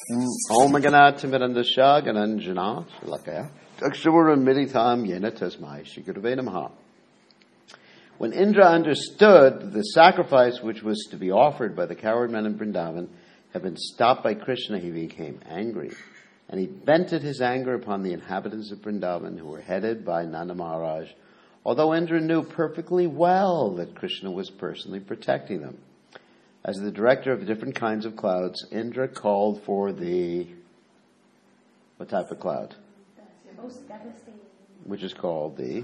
Om Ganat Mirandasha Gananjana Lakaya Takshura Militam Yena Tasmai Shikuravenamaha. When Indra understood the sacrifice which was to be offered by the coward men in Vrindavan had been stopped by Krishna, he became angry. And he vented his anger upon the inhabitants of Vrindavan who were headed by Nanda Maharaj, although Indra knew perfectly well that Krishna was personally protecting them. As the director of different kinds of clouds, Indra called for the, what type of cloud? Which is called the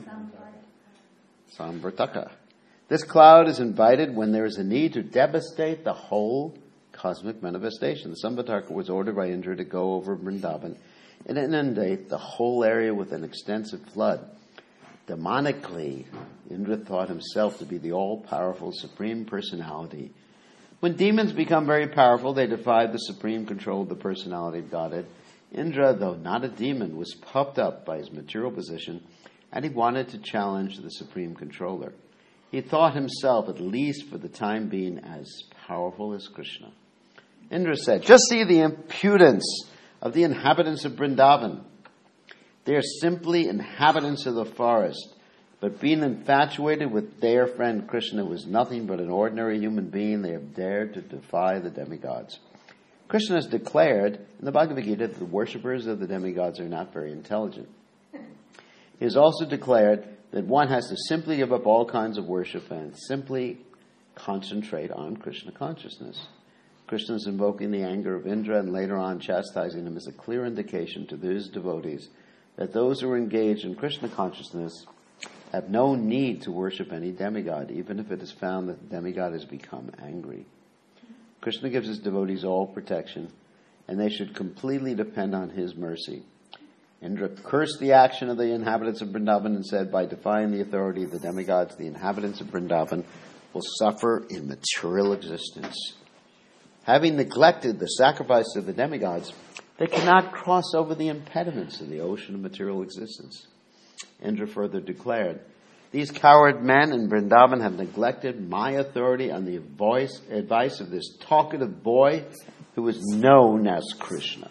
Samvartaka. This cloud is invited when there is a need to devastate the whole cosmic manifestation. The Samvartaka was ordered by Indra to go over Vrindavan and inundate the whole area with an extensive flood. Demonically, Indra thought himself to be the all-powerful Supreme Personality. When demons become very powerful, they defy the supreme control of the personality of Godhead. Indra, though not a demon, was puffed up by his material position, and he wanted to challenge the supreme controller. He thought himself, at least for the time being, as powerful as Krishna. Indra said, "Just see the impudence of the inhabitants of Vrindavan. They are simply inhabitants of the forest. But being infatuated with their friend Krishna, who is nothing but an ordinary human being, they have dared to defy the demigods." Krishna has declared in the Bhagavad Gita that the worshippers of the demigods are not very intelligent. He has also declared that one has to simply give up all kinds of worship and simply concentrate on Krishna consciousness. Krishna is invoking the anger of Indra and later on chastising him as a clear indication to his devotees that those who are engaged in Krishna consciousness have no need to worship any demigod, even if it is found that the demigod has become angry. Krishna gives his devotees all protection, and they should completely depend on his mercy. Indra cursed the action of the inhabitants of Vrindavan and said, by defying the authority of the demigods, the inhabitants of Vrindavan will suffer in material existence. Having neglected the sacrifice of the demigods, they cannot cross over the impediments of the ocean of material existence. Indra further declared, "These coward men in Vrindavan have neglected my authority on the advice of this talkative boy who is known as Krishna.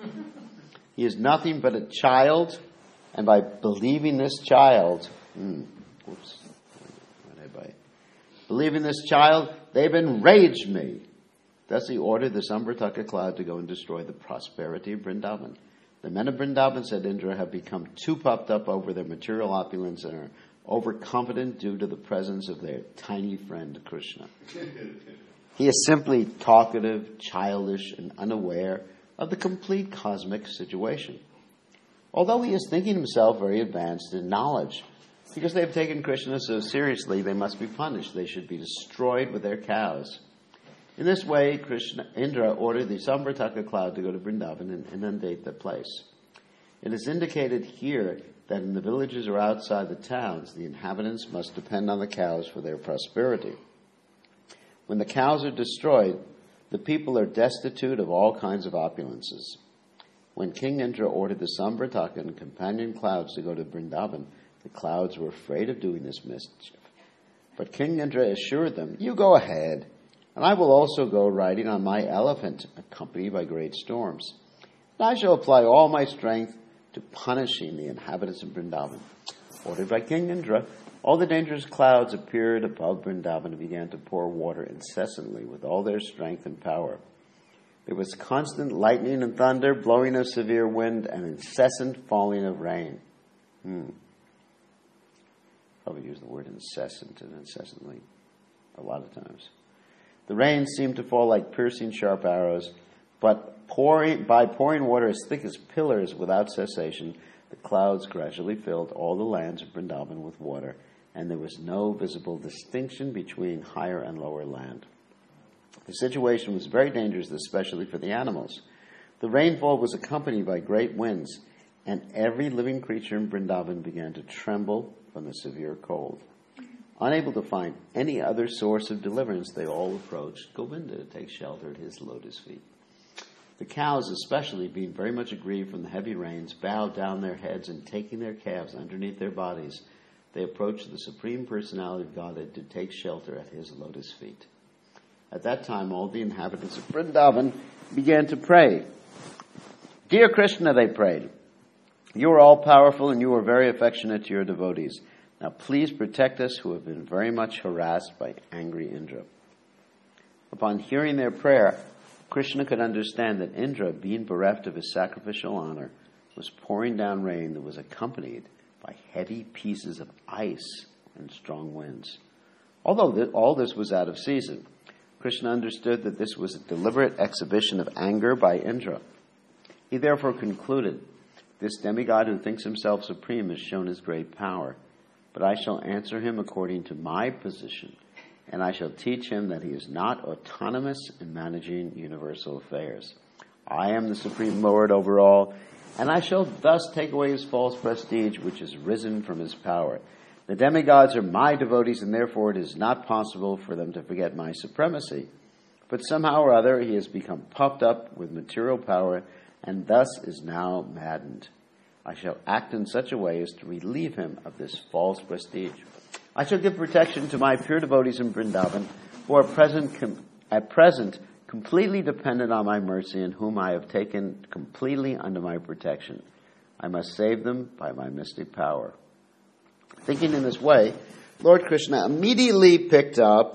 He is nothing but a child, and by believing this child, believing this child, they've enraged me." Thus he ordered the Samvartaka cloud to go and destroy the prosperity of Vrindavan. The men of Vrindavan, said Indra, have become too puffed up over their material opulence and are overconfident due to the presence of their tiny friend Krishna. He is simply talkative, childish, and unaware of the complete cosmic situation. Although he is thinking himself very advanced in knowledge, because they have taken Krishna so seriously, they must be punished. They should be destroyed with their cows. In this way, Indra ordered the Samvartaka cloud to go to Vrindavan and inundate the place. It is indicated here that in the villages or outside the towns, the inhabitants must depend on the cows for their prosperity. When the cows are destroyed, the people are destitute of all kinds of opulences. When King Indra ordered the Samvartaka and companion clouds to go to Vrindavan, the clouds were afraid of doing this mischief. But King Indra assured them, "You go ahead, and I will also go riding on my elephant, accompanied by great storms. And I shall apply all my strength to punishing the inhabitants of Vrindavan." Ordered by King Indra, all the dangerous clouds appeared above Vrindavan and began to pour water incessantly with all their strength and power. There was constant lightning and thunder, blowing of severe wind, and incessant falling of rain. Probably use the word incessant and incessantly a lot of times. The rain seemed to fall like piercing sharp arrows, but by pouring water as thick as pillars without cessation, the clouds gradually filled all the lands of Vrindavan with water, and there was no visible distinction between higher and lower land. The situation was very dangerous, especially for the animals. The rainfall was accompanied by great winds, and every living creature in Vrindavan began to tremble from the severe cold. Unable to find any other source of deliverance, they all approached Govinda to take shelter at his lotus feet. The cows, especially, being very much aggrieved from the heavy rains, bowed down their heads and taking their calves underneath their bodies, they approached the Supreme Personality of Godhead to take shelter at his lotus feet. At that time, all the inhabitants of Vrindavan began to pray. Dear Krishna, they prayed, you are all-powerful and you are very affectionate to your devotees. Now please protect us who have been very much harassed by angry Indra. Upon hearing their prayer, Krishna could understand that Indra, being bereft of his sacrificial honor, was pouring down rain that was accompanied by heavy pieces of ice and strong winds. Although all this was out of season, Krishna understood that this was a deliberate exhibition of anger by Indra. He therefore concluded, this demigod who thinks himself supreme has shown his great power, but I shall answer him according to my position, and I shall teach him that he is not autonomous in managing universal affairs. I am the supreme lord over all, and I shall thus take away his false prestige, which has risen from his power. The demigods are my devotees, and therefore it is not possible for them to forget my supremacy. But somehow or other he has become puffed up with material power, and thus is now maddened. I shall act in such a way as to relieve him of this false prestige. I shall give protection to my pure devotees in Vrindavan, who are at present completely dependent on my mercy, and whom I have taken completely under my protection. I must save them by my mystic power. Thinking in this way, Lord Krishna immediately picked up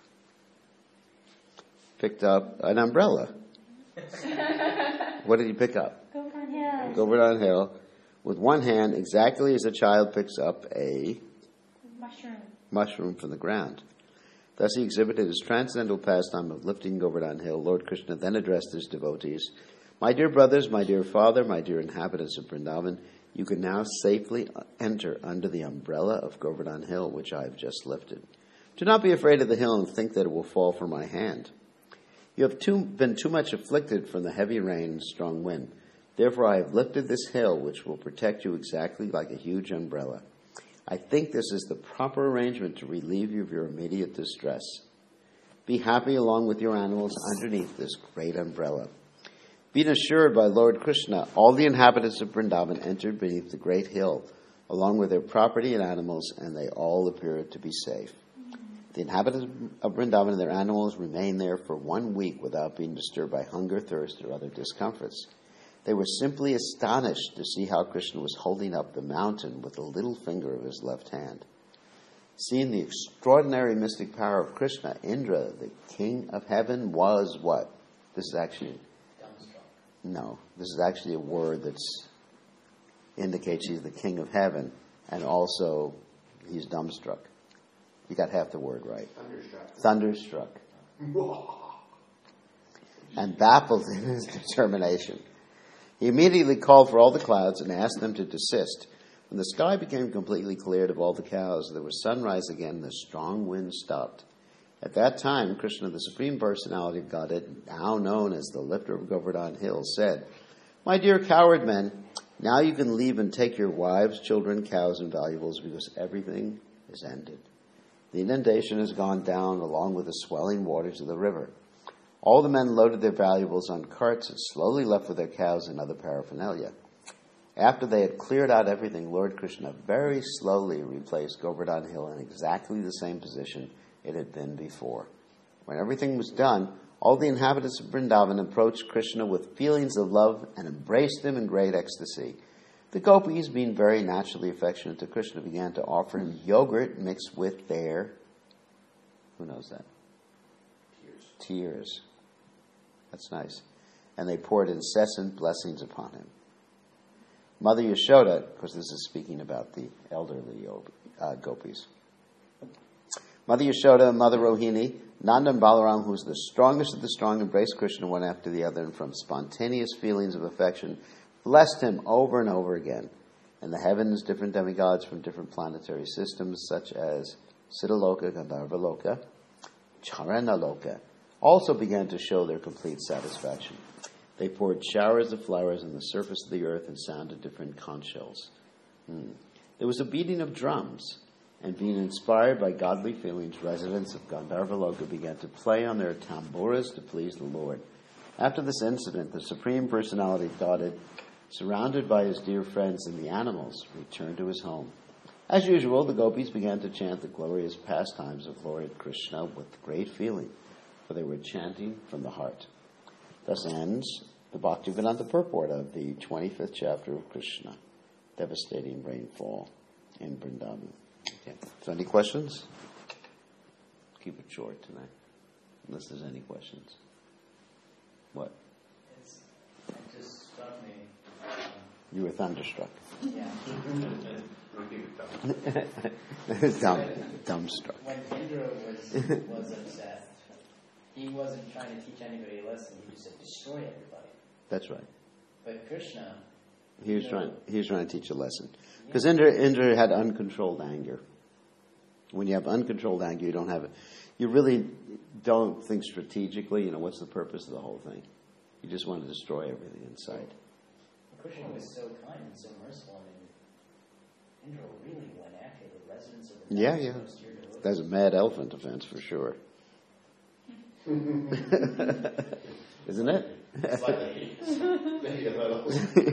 an umbrella. What did he pick up? Govardhan Hill. With one hand, exactly as a child picks up a mushroom from the ground. Thus he exhibited his transcendental pastime of lifting Govardhan Hill. Lord Krishna then addressed his devotees. My dear brothers, my dear father, my dear inhabitants of Vrindavan, you can now safely enter under the umbrella of Govardhan Hill, which I have just lifted. Do not be afraid of the hill and think that it will fall from my hand. You have been too much afflicted from the heavy rain and strong wind. Therefore I have lifted this hill, which will protect you exactly like a huge umbrella. I think this is the proper arrangement to relieve you of your immediate distress. Be happy along with your animals underneath this great umbrella. Being assured by Lord Krishna, all the inhabitants of Vrindavan entered beneath the great hill, along with their property and animals, and they all appeared to be safe. The inhabitants of Vrindavan and their animals remained there for 1 week without being disturbed by hunger, thirst, or other discomforts. They were simply astonished to see how Krishna was holding up the mountain with the little finger of his left hand. Seeing the extraordinary mystic power of Krishna, Indra, the king of heaven, was what? This is actually a word that indicates he's the king of heaven, and also he's dumbstruck. You got half the word right. Thunderstruck. And baffled in his determination. He immediately called for all the clouds and asked them to desist. When the sky became completely cleared of all the clouds, there was sunrise again, and the strong wind stopped. At that time, Krishna, the Supreme Personality of Godhead, now known as the lifter of Govardhan Hill, said, My dear coward men, now you can leave and take your wives, children, cows, and valuables, because everything is ended. The inundation has gone down along with the swelling waters of the river. All the men loaded their valuables on carts and slowly left with their cows and other paraphernalia. After they had cleared out everything, Lord Krishna very slowly replaced Govardhan Hill in exactly the same position it had been before. When everything was done, all the inhabitants of Vrindavan approached Krishna with feelings of love and embraced him in great ecstasy. The gopis, being very naturally affectionate to Krishna, began to offer him yogurt mixed with their, who knows that? Tears. That's nice. And they poured incessant blessings upon him. Mother Yashoda, of course this is speaking about the elderly gopis. Mother Yashoda, Mother Rohini, Nanda and Balaram, who was the strongest of the strong, embraced Krishna one after the other, and from spontaneous feelings of affection, blessed him over and over again. And the heavens, different demigods from different planetary systems, such as Siddhaloka, Gandharvaloka, Charanaloka, also began to show their complete satisfaction. They poured showers of flowers on the surface of the earth and sounded different conch shells. There was a beating of drums, and being inspired by godly feelings, residents of Gandharvaloka began to play on their tamboras to please the Lord. After this incident, the Supreme Personality of Godhead, surrounded by his dear friends and the animals, returned to his home. As usual, the gopis began to chant the glorious pastimes of Lord Krishna with great feeling, for they were chanting from the heart. Thus ends the the Bhaktivedanta purport of the 25th chapter of Krishna, devastating rainfall in Vrindavan. Okay. So any questions? Keep it short tonight, unless there's any questions. What? It just struck me. You were thunderstruck. Yeah. Dumbstruck. When Indra was upset, he wasn't trying to teach anybody a lesson. He just said, destroy everybody. That's right. But Krishna, He was trying to teach a lesson. Because Indra had uncontrolled anger. When you have uncontrolled anger, you don't have it. You really don't think strategically, what's the purpose of the whole thing? You just want to destroy everything inside. Krishna was so kind and so merciful, and Indra really went after the residents of the Yeah. That's a mad elephant offense for sure. Isn't it? Slightly. Maybe a little.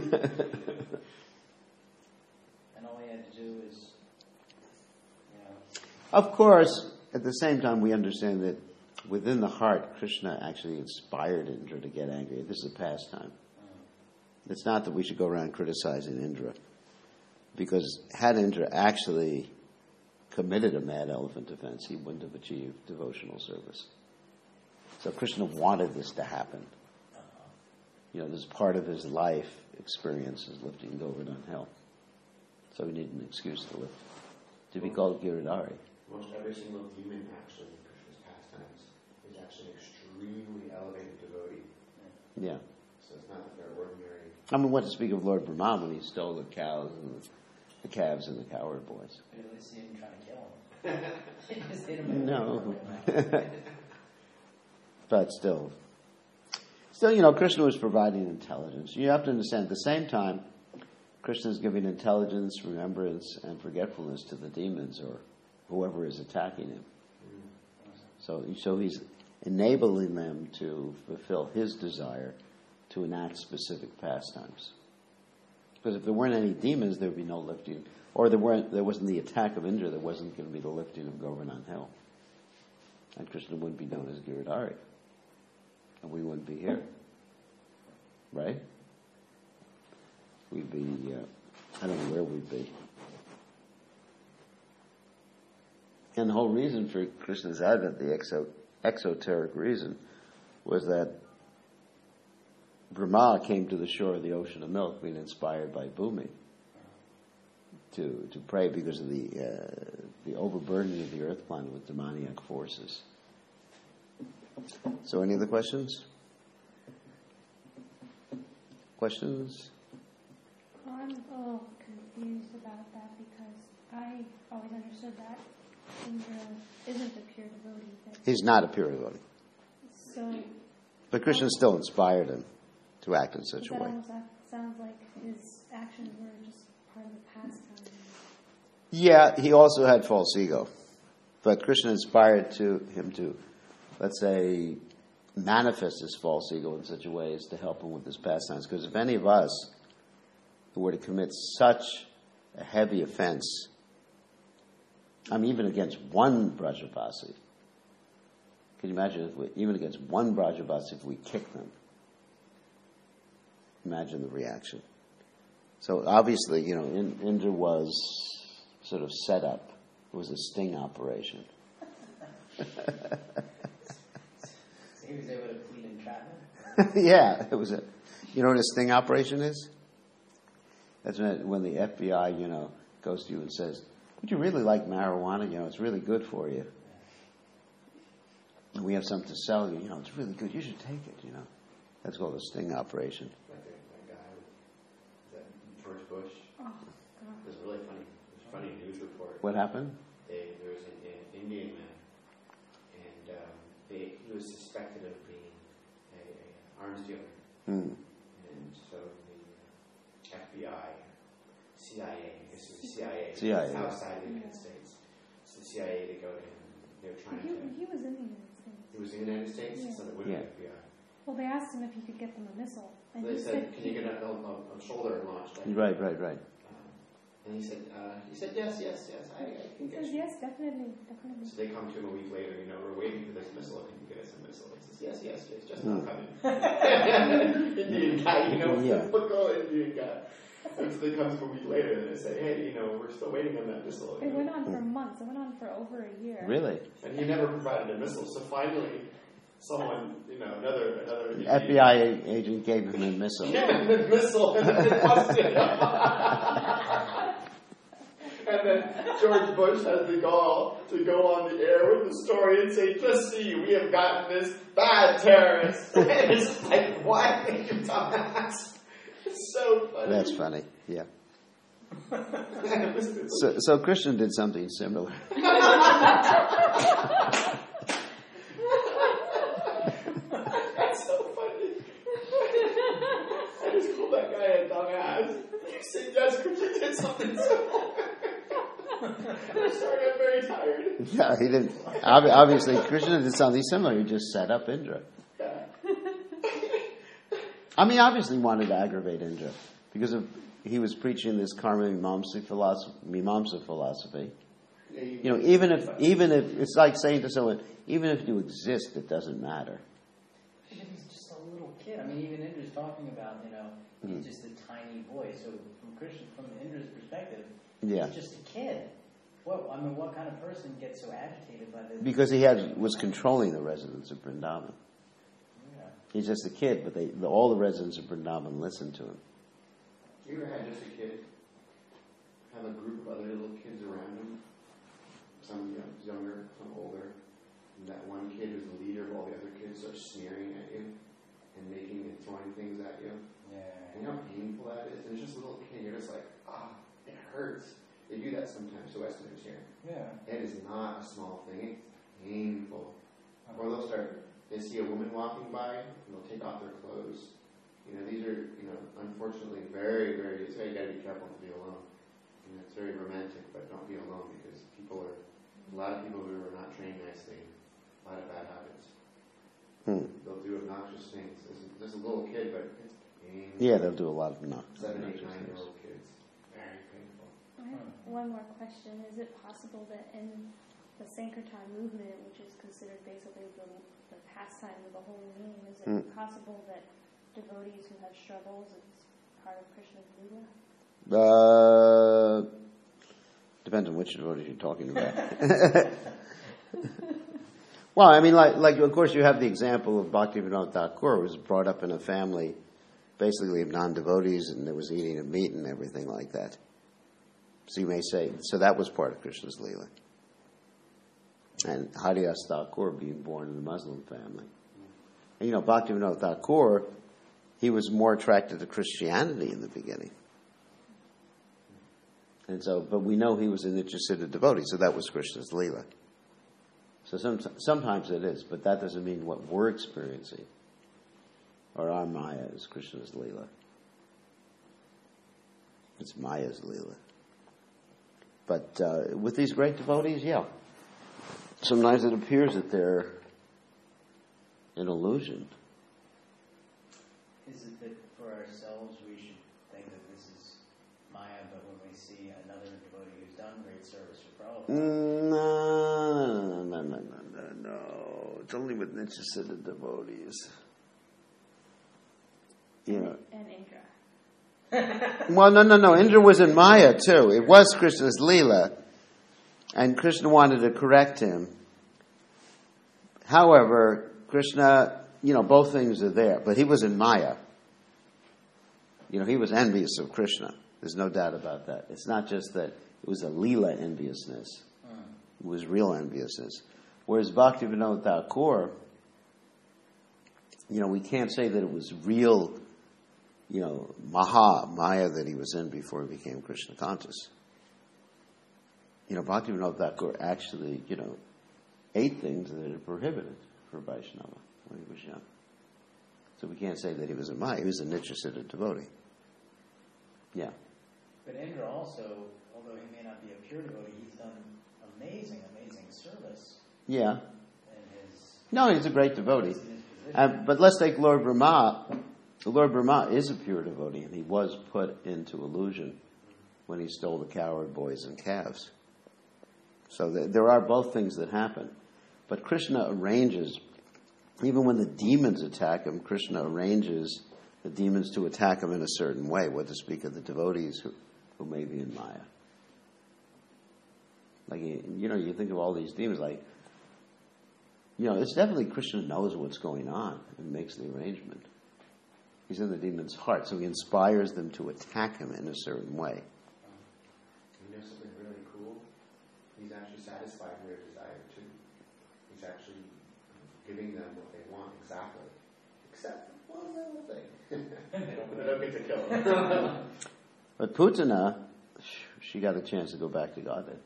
And all he had to do is, Of course, at the same time, we understand that within the heart, Krishna actually inspired Indra to get angry. This is a pastime. It's not that we should go around criticizing Indra, because had Indra actually committed a mad elephant offense, he wouldn't have achieved devotional service. So Krishna wanted this to happen. This is part of his life experience is lifting Govardhan Hill. So he needed an excuse to be called Giridhari. Most every single demon actually in Krishna's pastimes is actually an extremely elevated devotee. Yeah. So it's not like they're ordinary. What to speak of Lord Brahma when he stole the cows and the calves and the cowherd boys. but at least he didn't try to kill him. He just hit him. No. But still, Krishna was providing intelligence. You have to understand, at the same time, Krishna is giving intelligence, remembrance, and forgetfulness to the demons or whoever is attacking him. So he's enabling them to fulfill his desire to enact specific pastimes. Because if there weren't any demons, there would be no lifting. Or there wasn't the attack of Indra, there wasn't going to be the lifting of Govardhan Hill. And Krishna wouldn't be known as Giridhari. And we wouldn't be here. Right? We'd be, I don't know where we'd be. And the whole reason for Krishna's advent, the exoteric reason, was that Brahma came to the shore of the ocean of milk, being inspired by Bhumi, to pray because of the overburdening of the earth planet with demoniac forces. So, any other questions? Questions? Well, I'm a little confused about that because I always understood that Indra isn't a pure devotee. He's not a pure devotee. So, But Krishna still inspired him to act in such a that way. almost sounds like his actions were just part of the pastime. Yeah, he also had false ego. But Krishna inspired him to, let's say, manifest his false ego in such a way as to help him with his pastimes. Because if any of us were to commit such a heavy offense, even against one Brajabasi, can you imagine even against one Brajabasi if we kick them? Imagine the reaction. So obviously, Indra was sort of set up. It was a sting operation. So he was able to plead entrapment? Yeah, it was you know what a sting operation is? That's when the FBI, goes to you and says, would you really like marijuana? It's really good for you. And we have something to sell you. It's really good. You should take it, That's called a sting operation. Like that guy, that George Bush. Oh, God. It was really funny. It was a funny news report. What happened? There was an Indian man, and he was suspected of being an arms dealer. And so the FBI, CIA, I guess it was CIA, outside the United States. So the CIA, they go to him. They were trying to. He was in the United States. He was in the United States, Yeah. so they went to the FBI. Well, they asked him if he could get them a missile. And They he said, "Can you get a shoulder launched?" Right. And he said, "Yes, I can get you." Yes, definitely. So they come to him a week later. We're waiting for this missile. Can you get us a missile? He says, just not coming. Indian guy, typical Indian guy. And so they come to a week later and they say, hey, we're still waiting on that missile. It went on for months. It went on for over a year. Really? And he never provided a missile. So finally, someone, another FBI agent gave him a missile. Gave him a missile and then they busted him. And then George Bush has the gall to go on the air with the story and say, just see, we have gotten this bad terrorist. And it's like, what? You dumbass. It's so funny. That's funny, yeah. So Christian did something similar. That's so funny. I just called that guy a dumbass. You said yes, Christian did something similar. I'm sorry, I'm very tired. Yeah, he didn't. Obviously, Krishna did something similar. He just set up Indra. Yeah. I mean, obviously wanted to aggravate Indra because he was preaching this karma mimamsa philosophy. Even if it's like saying to someone, even if you exist, it doesn't matter. Because he's just a little kid. I mean, even Indra's talking about, he's just a tiny boy. So from Indra's perspective, yeah, he's just a kid. What kind of person gets so agitated by this? Because he was controlling the residents of Vrindavan. Yeah. He's just a kid, but all the residents of Vrindavan listened to him. You ever had just a kid have a group of other little kids around him? Some younger, some older. And that one kid who's the leader of all the other kids are sneering at you and throwing things at you. Yeah. And you know how painful that is? And it's just a little kid. You're just like, it hurts. They do that sometimes to Westerners here. Yeah. It is not a small thing. It's painful. Or they see a woman walking by, and they'll take off their clothes. These are, unfortunately very, very, you gotta be careful to be alone. It's very romantic, but don't be alone because a lot of people who are not trained nicely, a lot of bad habits. They'll do obnoxious things. This is a little kid, but it's painful. Yeah, they'll do a lot of obnoxious 7, 8, things. 9-year-old kids. Very painful. I have one more question. Is it possible that in the Sankirtan movement, which is considered basically the pastime of the holy name, is it possible that devotees who have struggles is part of Krishna's Leela? Depends on which devotees you're talking about. Well, I mean, like of course you have the example of Bhaktivinoda Thakur, who was brought up in a family basically of non-devotees, and there was eating of meat and everything like that. So you may say, so that was part of Krishna's Leela. And Haridas Thakur being born in a Muslim family. And Bhaktivinoda Thakur, he was more attracted to Christianity in the beginning. And so, but we know he was an Nityasiddha devotee, so that was Krishna's Leela. So sometimes it is, but that doesn't mean what we're experiencing or our Maya is Krishna's Leela. It's Maya's Leela. But with these great devotees, yeah. Sometimes it appears that they're an illusion. Is it that for ourselves we should think that this is Maya, but when we see another devotee who's done great service for Prabhupada? No. It's only with Nityasiddha devotees. And Indra. Well, no. Indra was in Maya too. It was Krishna's Leela. And Krishna wanted to correct him. However, Krishna, both things are there. But he was in Maya. He was envious of Krishna. There's no doubt about that. It's not just that it was a Leela enviousness. It was real enviousness. Whereas Bhaktivinoda Thakur, we can't say that it was real, Maya that he was in before he became Krishna conscious. Bhaktivinoda Thakur actually, ate things that are prohibited for Vaishnava when he was young. So we can't say that he was a Maya. He was a Nityasiddha devotee. Yeah. But Indra also, although he may not be a pure devotee, he's done amazing service. Yeah. In He's a great devotee. his But let's take Lord Brahma. Lord Brahma is a pure devotee, and he was put into illusion when he stole the cowherd boys and calves. So there are both things that happen. But Krishna arranges even when the demons attack him, Krishna arranges the demons to attack him in a certain way, what to speak of the devotees who may be in Maya. Like, you think of all these demons, like, it's definitely Krishna knows what's going on and makes the arrangement. He's in the demon's heart, so he inspires them to attack him in a certain way. You know something really cool? He's actually satisfied their desire too. He's actually giving them what they want exactly, except one little thing. They don't get to kill him. But Putana, she got a chance to go back to Godhead.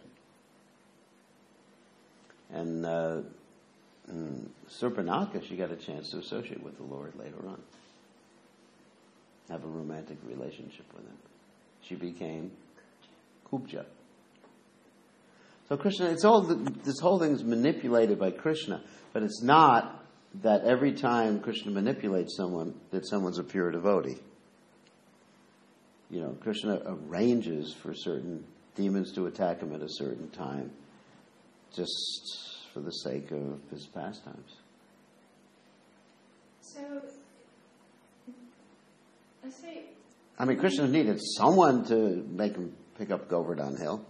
And Surpanaka, she got a chance to associate with the Lord later on. Have a romantic relationship with him. She became Kubja. So Krishna, this whole thing is manipulated by Krishna, but it's not that every time Krishna manipulates someone, that someone's a pure devotee. Krishna arranges for certain demons to attack him at a certain time, just for the sake of his pastimes. So, Krishna needed someone to make him pick up Govardhan Hill.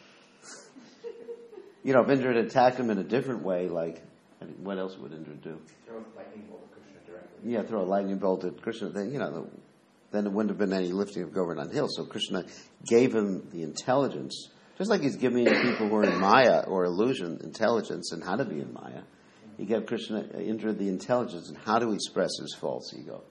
If Indra had attacked him in a different way, what else would Indra do? Throw a lightning bolt at Krishna directly. Yeah, throw a lightning bolt at Krishna. Then it wouldn't have been any lifting of Govardhan Hill. So Krishna gave him the intelligence, just like he's giving people who are in Maya or illusion intelligence and how to be in Maya. He gave Indra the intelligence and how to express his false ego.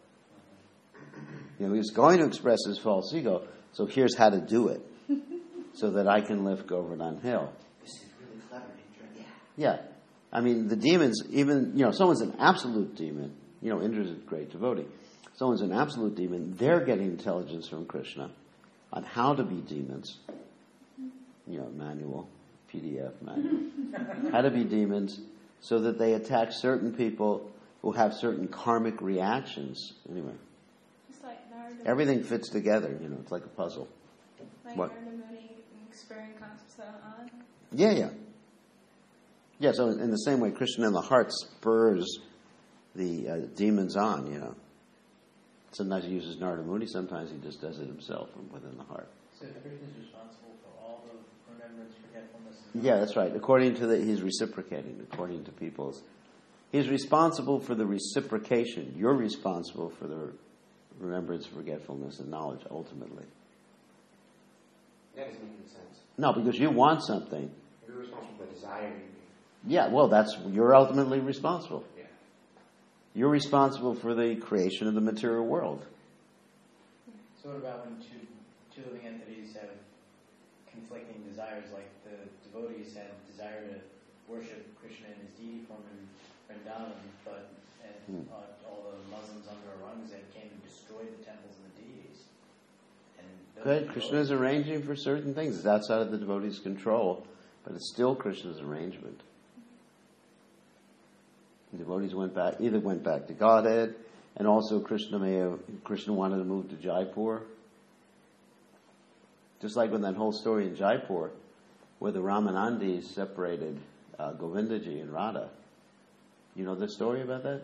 He was going to express his false ego, so here's how to do it, so that I can lift Govardhan Hill. This is really clever, Indra. Yeah. The demons, even, someone's an absolute demon. Indra's a great devotee. Someone's an absolute demon. They're getting intelligence from Krishna on how to be demons. Manual, PDF manual. How to be demons so that they attack certain people who have certain karmic reactions. Anyway. Just like Narada. Everything fits together, it's like a puzzle. Like What? Narada Muni experience on. Yeah. Yeah, so in the same way, Krishna in the heart spurs the demons on, Sometimes he uses Narada Muni, sometimes he just does it himself from within the heart. So Krishna is responsible for all the remembrance, forgetfulness. Yeah, that's right. He's reciprocating, according to people's. He's responsible for the reciprocation. You're responsible for the remembrance, forgetfulness, and knowledge, ultimately. That doesn't make any sense. No, because you want something. You're responsible for desiring. Yeah, well, you're ultimately responsible. Yeah. You're responsible for the creation of the material world. So what about when two living entities have conflicting desires, like the devotees had desire to worship Krishna in his deity form in Vrindavan, but all the Muslims under Aurangzeb came and destroyed the temples and the deities. Good. Krishna is arranging for certain things. It's outside of the devotee's control, but it's still Krishna's arrangement. The devotees went back to Godhead, and also Krishna wanted to move to Jaipur. Just like when that whole story in Jaipur, where the Ramanandis separated Govindaji and Radha. You know the story about that?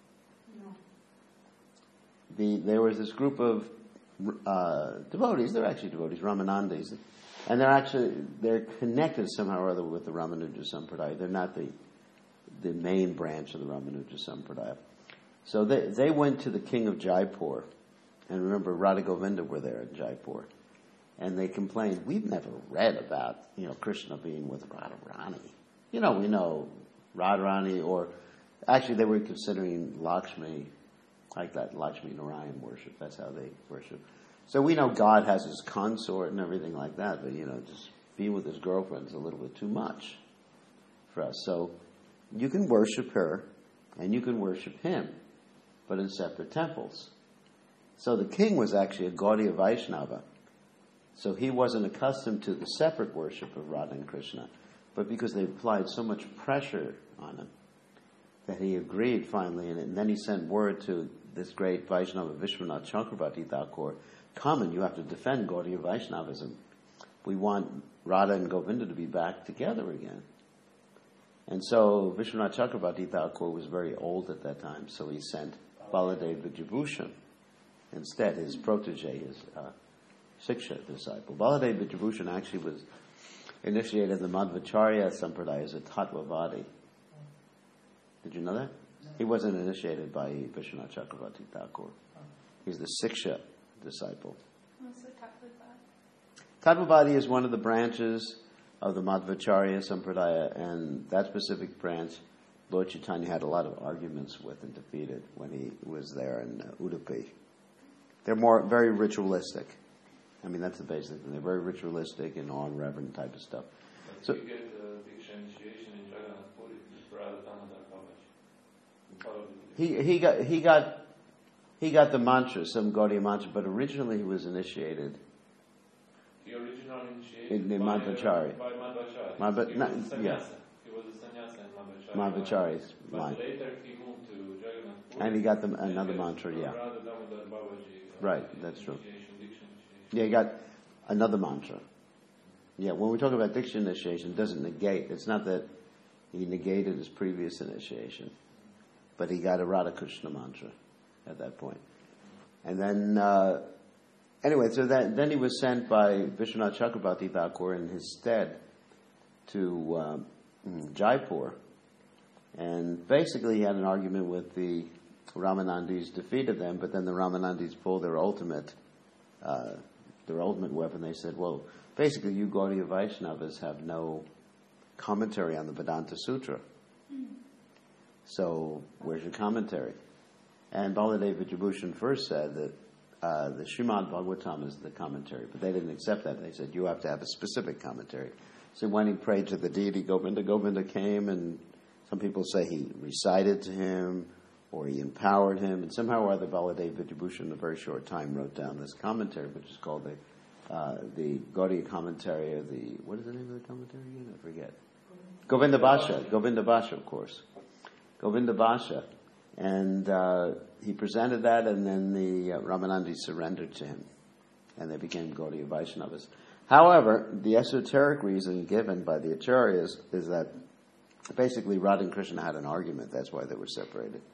No. There was this group of devotees. They're actually devotees, Ramanandis, and they're connected somehow or other with the Ramanuja Sampradaya. They're not the main branch of the Ramanuja Sampradaya. So they went to the king of Jaipur, and remember Radha Govinda were there in Jaipur, and they complained, we've never read about Krishna being with Radharani. We know Radharani, or actually they were considering Lakshmi, like that Lakshmi Narayan worship. That's how they worship. So we know God has his consort and everything like that, but just being with his girlfriend is a little bit too much for us. So you can worship her and you can worship him, but in separate temples. So the king was actually a Gaudiya Vaishnava. So he wasn't accustomed to the separate worship of Radha and Krishna, but because they applied so much pressure on him that he agreed finally, and then he sent word to this great Vaishnava Vishwanath Chakravarti Thakur, come and you have to defend Gaudiya Vaishnavism. We want Radha and Govinda to be back together again. And so Vishwanath Chakravarti Thakur was very old at that time, so he sent Baladev Vijayabhushan instead, his protege, his Siksha disciple. Baladev Vijayabhushan actually was initiated in the Madhvacharya Sampradaya as a Tattvavadi. Did you know that? He wasn't initiated by Vishwanath Chakravarti Thakur. He's the Siksha disciple. What's the top of that? Tattvavadi is one of the branches of the Madhvacharya Sampradaya, and that specific branch, Lord Chaitanya had a lot of arguments with and defeated when he was there in Udupi. They're very ritualistic. I mean, that's the basic thing. They're very ritualistic and awe-reverent type of stuff. But So you get Diksha initiation in Jagannath Puri, Radha Damodar Kavach. he got the mantra, some Gaudiya mantra, but originally he was initiated The original initiation in by Madhvacharya. Madhvacharya. He was a sannyasa. He was a sannyasa in Madhvacharya. Madhvacharya's But line. later he moved to Jagannath Puri. And he got another mantra, yeah. Radha Damodar Babaji. Right, that's true. Diksha initiation. Yeah, he got another mantra. Yeah, when we talk about Diksha initiation, it doesn't negate. It's not that he negated his previous initiation, but he got a Radha Krishna mantra at that point. And then, anyway, so then he was sent by Vishwanath Chakravarti Thakur in his stead to Jaipur. And basically he had an argument with the Ramanandis, defeated them, but then the Ramanandis pulled their ultimate weapon. They said, well, basically you Gaudiya Vaishnavas have no commentary on the Vedanta Sutra. So where's your commentary? And Baladev Vijayabhushan first said that the Srimad Bhagavatam is the commentary, but they didn't accept that. They said, you have to have a specific commentary. So when he prayed to the deity Govinda, Govinda came, and some people say he recited to him, or he empowered him, and somehow or other Baladev Vijayabhushan in a very short time wrote down this commentary, which is called the Gaudiya commentary of the, what is the name of the commentary again? I forget. Govinda Bhasha, of course. Govinda Bhasha. And he presented that, and then the Ramanandis surrendered to him, and they became Gaudiya Vaishnavas. However, the esoteric reason given by the Acharyas is that basically Radha and Krishna had an argument. That's why they were separated.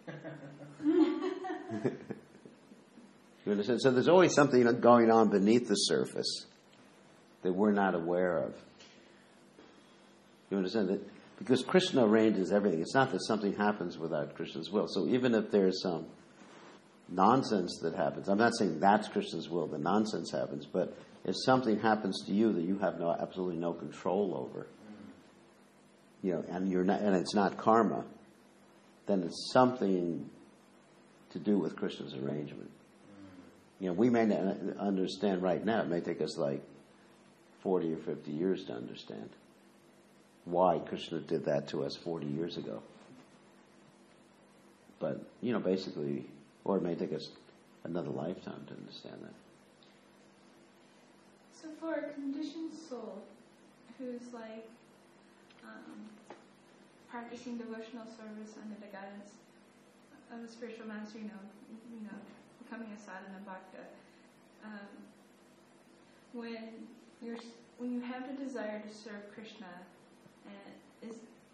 You understand? So there's always something going on beneath the surface that we're not aware of. You understand that? Because Krishna arranges everything. It's not that something happens without Krishna's will. So even if there's some nonsense that happens, I'm not saying that's Krishna's will, the nonsense happens, but if something happens to you that you have absolutely no control over, and it's not karma, then it's something to do with Krishna's arrangement. We may not understand right now. It may take us like 40 or 50 years to understand why Krishna did that to us 40 years ago. But, basically, or it may take us another lifetime to understand that. So for a conditioned soul who's practicing devotional service under the guidance of a spiritual master, becoming a sadhana bhakta, when you have the desire to serve Krishna, and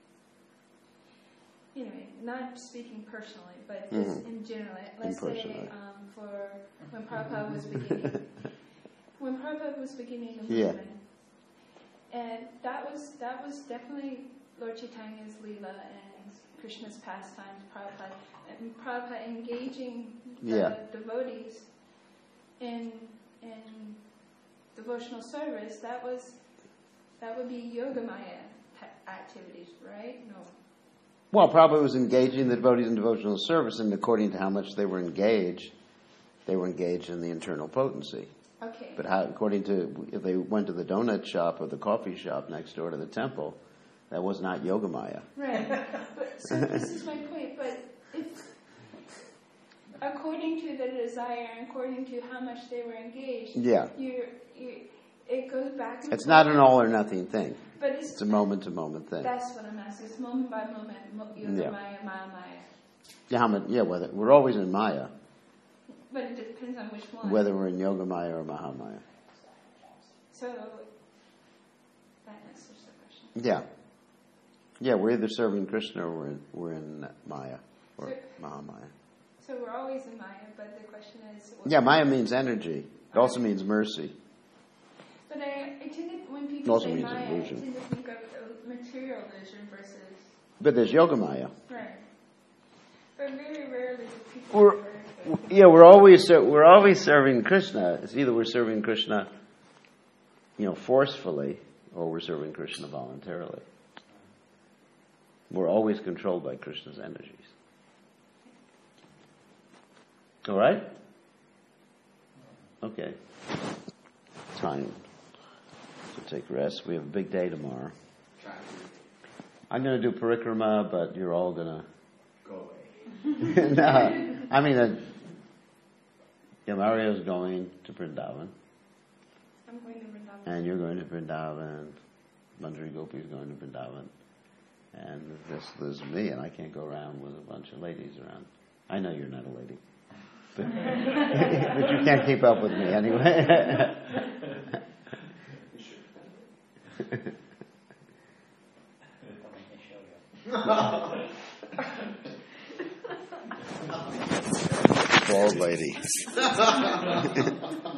not speaking personally, but just in general, let's say for when Prabhupada was beginning. When Prabhupada was beginning the movement, and that was definitely Lord Chaitanya's Leela and Krishna's pastimes, Prabhupada engaging the devotees in devotional service. That would be Yogamaya activities, right? No. Well, Prabhupada was engaging the devotees in devotional service, and according to how much they were engaged in the internal potency. Okay. But according to, if they went to the donut shop or the coffee shop next door to the temple, that was not Yogamaya. Right. So this is my point. But if, according to the desire, according to how much they were engaged, it goes back and It's not an all or nothing thing. But it's a moment to moment thing. That's what I'm asking. It's moment by moment. Yogamaya, Mahamaya. Yeah, whether we're always in Maya. But it depends on which one. Whether we're in Yogamaya or Mahamaya. So that answers the question. Yeah, we're either serving Krishna or we're in Maya or Mahamaya. So we're always in Maya, but the question is... Yeah, Maya means energy. It also means mercy. But I tend to, when people Also say means Maya, illusion. I tend to think of material illusion versus... But there's Yoga Maya. Right. But very rarely do people... We're always serving Krishna. It's either we're serving Krishna, forcefully, or we're serving Krishna voluntarily. We're always controlled by Krishna's energies. All right? Okay. Time to take rest. We have a big day tomorrow. I'm going to do parikrama, but you're all going to... Go away. No, I mean, Mario's going to Vrindavan. I'm going to Vrindavan. And you're going to Vrindavan. Manjari Gopi is going to Vrindavan. And there's me, and I can't go around with a bunch of ladies around. I know you're not a lady. But you can't keep up with me anyway. Bald lady.